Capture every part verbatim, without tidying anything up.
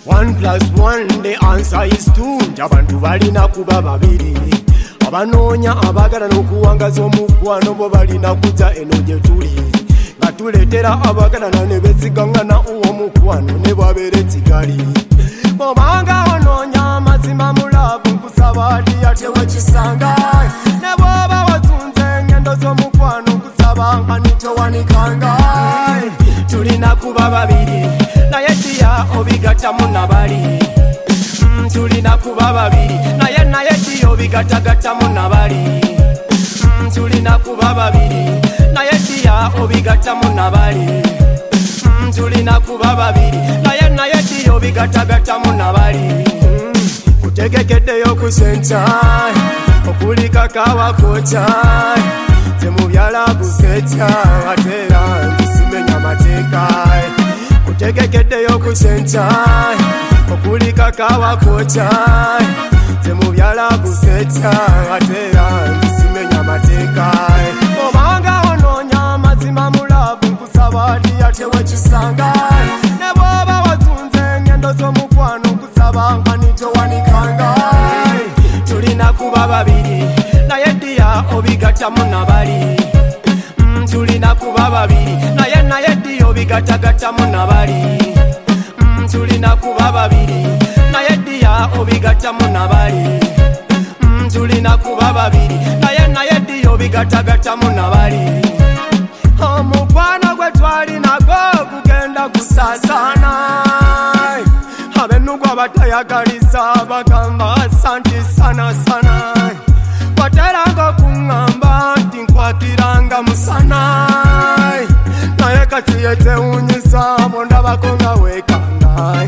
One plus one, the answer is two. Abantu balina kuba babiri. Abanoonya abagala n'okuwangaza omukwano bo balina kujja eno gye tuli. Nga tuleetera abagalana ne besigangana omukwano ne bwabeera ekigali. Bw'obanga onoonya amazima mu laavu nkusaba ati ate wekisanga. Ne bw'oba watunze engendo z'omukwano nkusaba nga nitowanikanga. Tulina kuba babiri naye ddiya obigattamu nabali. Tulina kuba babiri naye naye ddiya obigattagattamu nabali. Tulina kuba babiri naye ddiya obigattamu nabali. Tulina kuba babiri naye naye ddiya obigattagattamu nabali. Kutegekeddeyo kusenta okulika kawa kocha temubyala kusecha ate era nsimenya mateeka. Kutegekeddeyo kusenta okulika kawa kocha temubyala kusecha ate era nsimenya mateeka. Obanga onoonya amazima mu laavu nkusaba ati ate wekisanga. Ne bw'oba watunze engendo z'omukwano nkusaba nga nitowanikanga. Tulina kuba babiri naye ddiya obigattamu nabali. Tulina kuba babiri naye naye ddiya obigattagattamu nabali. Tulina kuba babiri naye ddiya obigattamu nabali. Tulina kuba babiri naye naye ddiya obigattagattamu nabali. Omukwano gwe twali nagwo gugenda kusaasaana. Abenugwa batayagaliza bagamba asanti sana sana. Bateranga kuŋŋamba nti nkwakiranga musana. Naye kati yetewunyisa bondabako nga weekanga.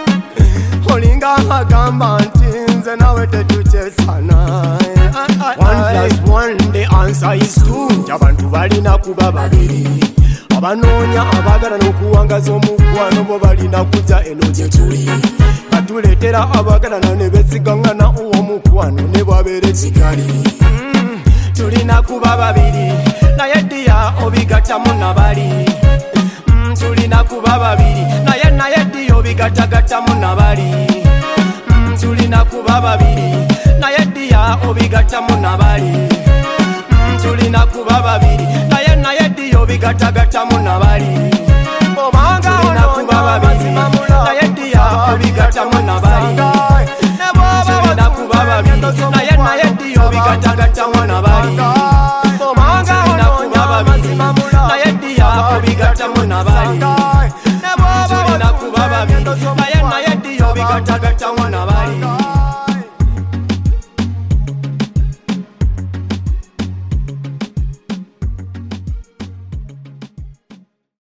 Olinga agamba nti nze nawe tetukyesana. One plus one, the answer is two. Abantu balina kuba babiri. Abanoonya abagala n'okuwangaza omukwano bo balina kujja eno gye tuli. Nga tuleetera abagalana ne besigangana omukwano ne bwabeera ekigali. Tulina kuba babiri naye ddiya obigattamu nabali. Tulina kuba babiri naye naye ddiya obigattagattamu nabali. Tulina kuba babiri naye ddiya obigattamu nabali. Tulina kuba babiri naye naye ddiya obigattagattamu nabali. Obanga onoonya amazima mu laavu naye ddiya obigattamu nabali. Tulina kuba babiri naye naye ddiya obigattagattamu nabali. Obanga onoonya amazima mu laavu naye ddiya obigattamu nabali. Tulina kuba babiri naye naye ddiya obigattagattamu